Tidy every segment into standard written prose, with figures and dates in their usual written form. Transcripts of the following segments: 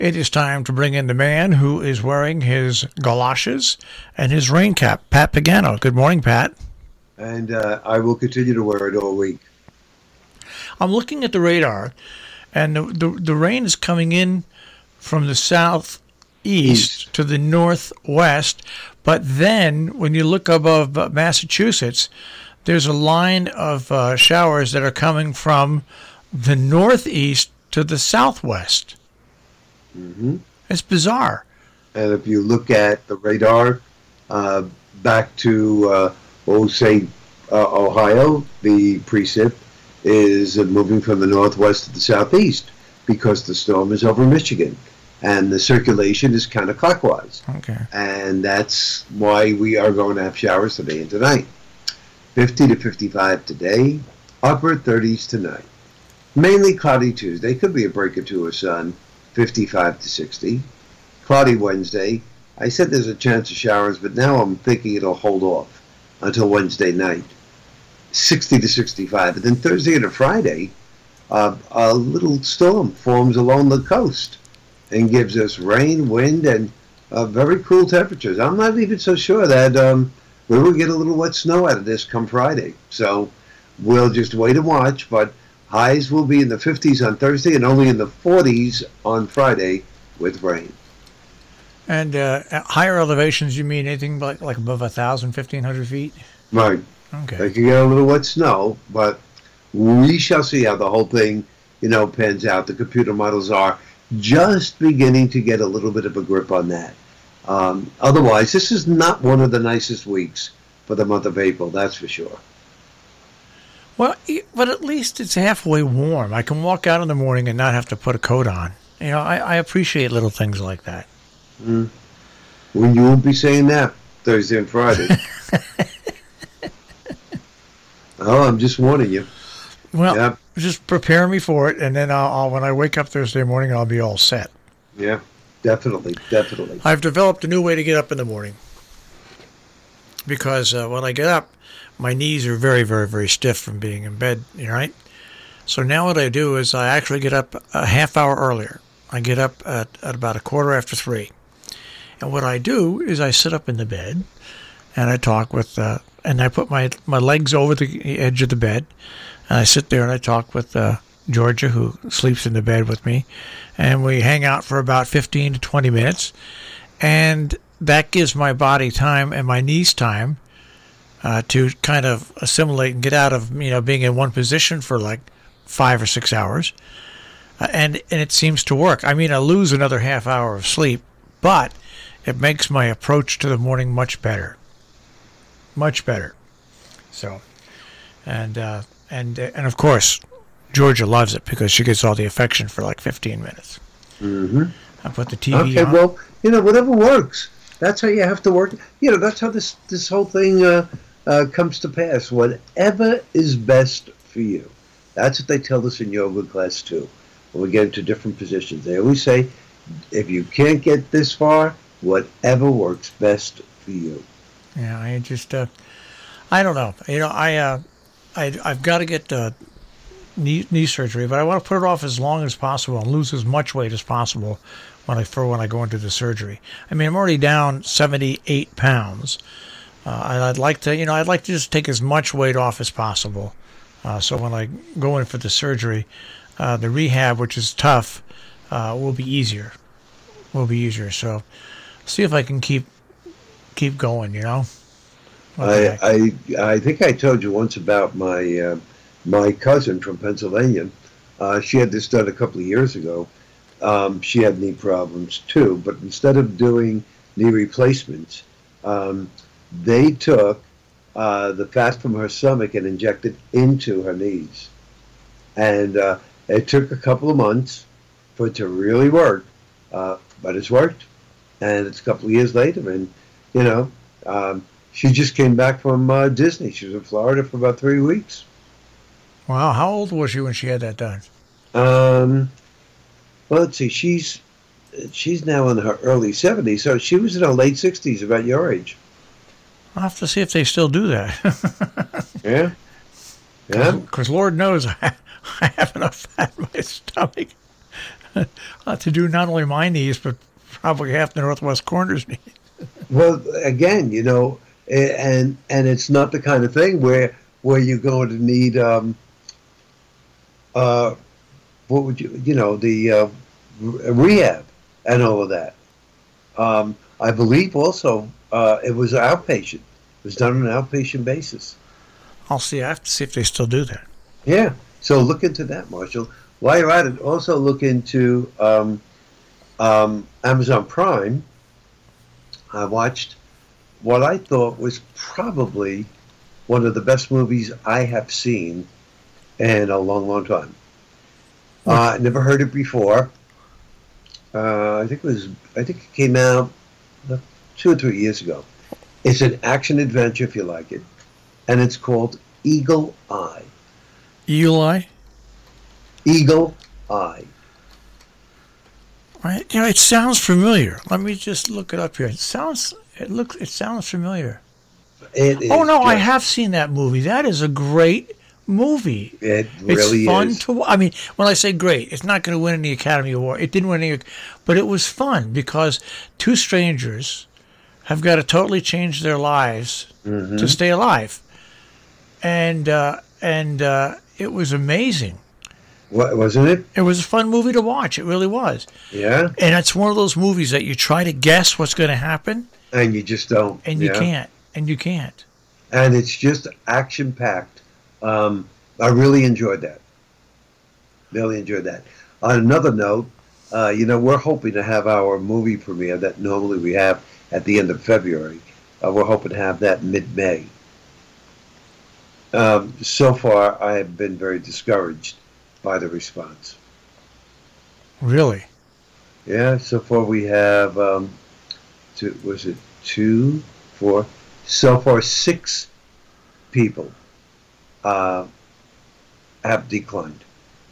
It is time to bring in the man who is wearing his galoshes and his rain cap, Pat Pagano. Good morning, Pat. And I will continue to wear it all week. I'm looking at the radar, and the rain is coming in from the southeast to the northwest. But then, when you look above Massachusetts, there's a line of showers that are coming from the northeast to the southwest. Mm-hmm. It's bizarre. And if you look at the radar back to, say, Ohio, the precip is moving from the northwest to the southeast because the storm is over Michigan. And the circulation is counterclockwise. Okay. And that's why we are going to have showers today and tonight. 50 to 55 today, upper 30s tonight. Mainly cloudy Tuesday. Could be a break or two of sun. 55 to 60. Cloudy Wednesday. I said there's a chance of showers, but now I'm thinking it'll hold off until Wednesday night. 60 to 65. And then Thursday and Friday, a little storm forms along the coast and gives us rain, wind, and very cool temperatures. I'm not even so sure that we will get a little wet snow out of this come Friday. So we'll just wait and watch, but highs will be in the 50s on Thursday and only in the 40s on Friday with rain. And at higher elevations, you mean anything like above 1,000, 1,500 feet? Right. Okay. They can get a little wet snow, but we shall see how the whole thing, pans out. The computer models are just beginning to get a little bit of a grip on that. Otherwise, this is not one of the nicest weeks for the month of April, that's for sure. Well, but at least it's halfway warm. I can walk out in the morning and not have to put a coat on. I appreciate little things like that. Mm. When you won't be saying that Thursday and Friday. Oh, I'm just warning you. Well, yep. Just prepare me for it, and then I'll when I wake up Thursday morning, I'll be all set. Yeah, definitely. I've developed a new way to get up in the morning because when I get up, my knees are very, very, very stiff from being in bed, right? So now what I do is I actually get up a half hour earlier. I get up at about 3:15. And what I do is I sit up in the bed, and I talk with, and I put my legs over the edge of the bed, and I sit there and I talk with Georgia, who sleeps in the bed with me, and we hang out for about 15 to 20 minutes, and that gives my body time and my knees time to kind of assimilate and get out of being in one position for like 5 or 6 hours, and it seems to work. I mean, I lose another half hour of sleep, but it makes my approach to the morning much better. So, and of course, Georgia loves it because she gets all the affection for like 15 minutes. Mm-hmm. I put the TV on. Okay, well, whatever works. That's how you have to work. That's how this whole thing comes to pass. Whatever is best for you. That's what they tell us in yoga class too. When we get into different positions, they always say, if you can't get this far, whatever works best for you. Yeah, I just, I don't know. I've got to get knee surgery, but I want to put it off as long as possible and lose as much weight as possible when I go into the surgery. I mean, I'm already down 78 pounds. And I'd like to just take as much weight off as possible. So when I go in for the surgery, the rehab, which is tough, will be easier. So see if I can keep going, I think I told you once about my cousin from Pennsylvania. She had this done a couple of years ago. She had knee problems too, but instead of doing knee replacements, they took the fat from her stomach and injected into her knees. And it took a couple of months for it to really work, but it's worked. And it's a couple of years later, and she just came back from Disney. She was in Florida for about 3 weeks. Wow, how old was she when she had that done? Well, let's see. She's now in her early 70s, so she was in her late 60s, about your age. I'll have to see if they still do that. Yeah. Because Lord knows I have enough fat in my stomach. to do not only my knees, but probably half the Northwest Corners knees. Well, again, and it's not the kind of thing where you're going to need what would the rehab and all of that. I believe also it was outpatient. It was done on an outpatient basis. I'll see. I have to see if they still do that. Yeah. So look into that, Marshall. While you're at it, also look into Amazon Prime. I watched what I thought was probably one of the best movies I have seen in a long, long time. Never heard it before. I think it came out 2 or 3 years ago. It's an action adventure, if you like it, and it's called Eagle Eye. Eagle Eye? Eagle Eye. Right. It sounds familiar. Let me just look it up here. It sounds familiar. It is. Oh no, I have seen that movie. That is a great movie. It really it's fun is. to. I mean, when I say great, it's not going to win any Academy Award. It didn't win any, but it was fun because two strangers have got to totally change their lives to stay alive, and it was amazing. What, wasn't it? It was a fun movie to watch. It really was. Yeah. And it's one of those movies that you try to guess what's going to happen, And you just don't. and you can't. And you can't. And it's just action packed. I really enjoyed that. Really enjoyed that. On another note, we're hoping to have our movie premiere that normally we have at the end of February. We're hoping to have that mid-May. So far, I have been very discouraged by the response. Really? Yeah, so far we have, so far 6 people have declined.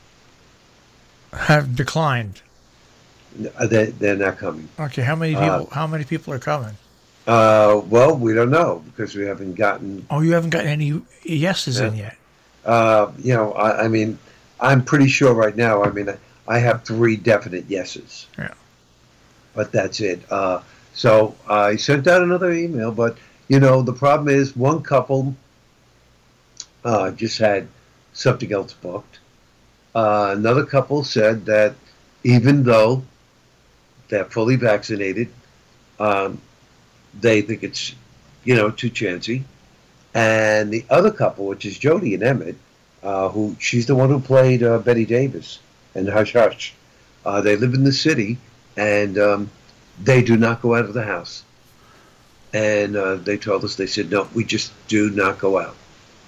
Have declined. They're not coming. Okay, how many people? How many people are coming? Well, we don't know because we haven't gotten. Oh, you haven't gotten any yeses in yet. I mean, I'm pretty sure right now. I mean, I have 3 definite yeses. Yeah. But that's it. So I sent out another email, but the problem is one couple just had something else booked. Another couple said that even though they're fully vaccinated, they think it's too chancy. And the other couple, which is Jody and Emmett, she's the one who played Betty Davis in Hush Hush. They live in the city, and they do not go out of the house. And they told us, they said, no, we just do not go out.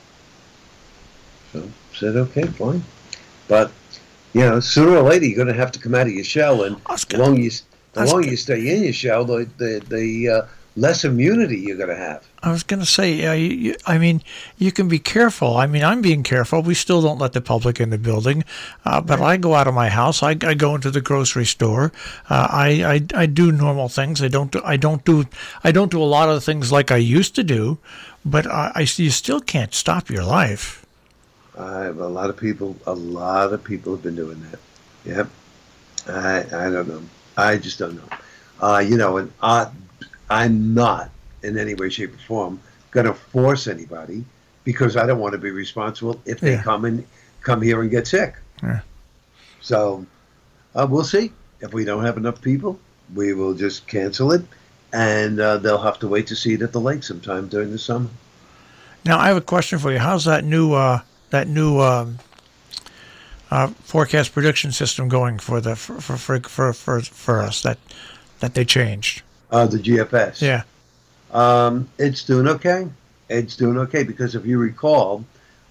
So I said, okay, fine. But, sooner or later, you're going to have to come out of your shell. And the longer you stay in your shell, the less immunity you're going to have. I was going to say, I mean, you can be careful. I mean, I'm being careful. We still don't let the public in the building, but I go out of my house. I go into the grocery store. I do normal things. I don't do a lot of the things like I used to do, but you still can't stop your life. A lot of people have been doing that. Yep. I don't know. I just don't know. And I'm not in any way, shape, or form going to force anybody because I don't want to be responsible if they come here and get sick. Yeah. So we'll see. If we don't have enough people, we will just cancel it, and they'll have to wait to see it at the lake sometime during the summer. Now, I have a question for you. How's that new forecast prediction system going for us that they changed? The GFS. Yeah. It's doing okay. It's doing okay because if you recall,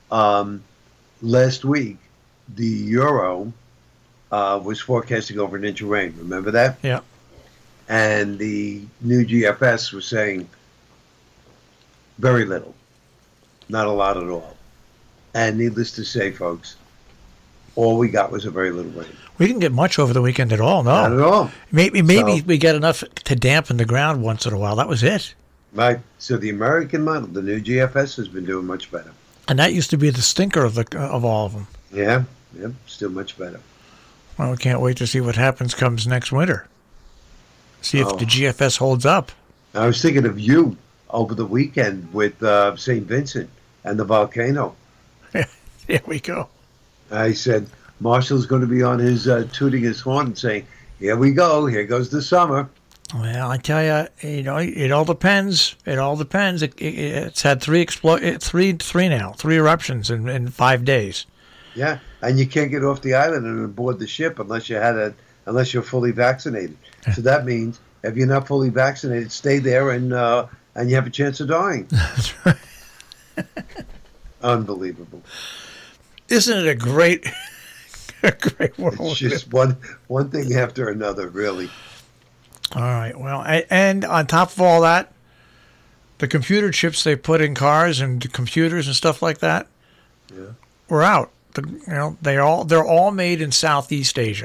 last week the Euro was forecasting over an inch of rain. Remember that? Yeah. And the new GFS was saying very little, not a lot at all. And needless to say, folks, all we got was a very little rain. We didn't get much over the weekend at all. No, not at all. Maybe we get enough to dampen the ground once in a while. That was it. Right. So the American model, the new GFS, has been doing much better. And that used to be the stinker of all of them. Yeah. Yep. Still much better. Well, we can't wait to see what happens comes next winter. See if Oh. the GFS holds up. I was thinking of you over the weekend with St. Vincent and the volcano. There we go. I said, Marshall's going to be on his tooting his horn and saying, here we go, here goes the summer. Well, I tell you, it all depends. It all depends. It's had three eruptions in 5 days. Yeah, and you can't get off the island and aboard the ship unless you're fully vaccinated. So that means if you're not fully vaccinated, stay there and you have a chance of dying. That's right. Unbelievable. Isn't it a great world? It's just one thing after another, really. All right. Well, and on top of all that, the computer chips they put in cars and computers and stuff like that, were out. They're all made in Southeast Asia,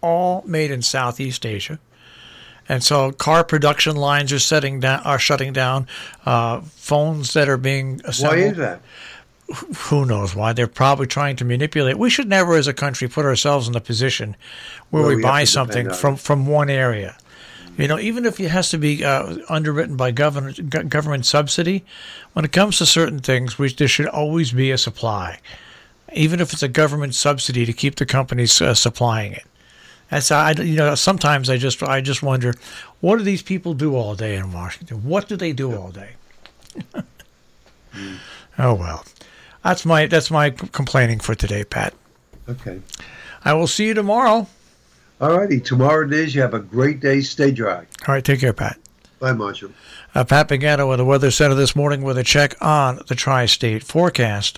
and so car production lines are shutting down. Phones that are being assembled. Why is that? Who knows why? They're probably trying to manipulate. We should never, as a country, put ourselves in a position where we buy something from one area. Even if it has to be underwritten by government subsidy, when it comes to certain things, there should always be a supply, even if it's a government subsidy to keep the companies supplying it. That's sometimes I just wonder, what do these people do all day in Washington? What do they do all day? Oh well, that's my complaining for today, Pat. Okay. I will see you tomorrow. All righty. Tomorrow it is. You have a great day. Stay dry. All right, take care, Pat. Bye, Marshall. Pat Pagano with the Weather Center this morning with a check on the tri-state forecast.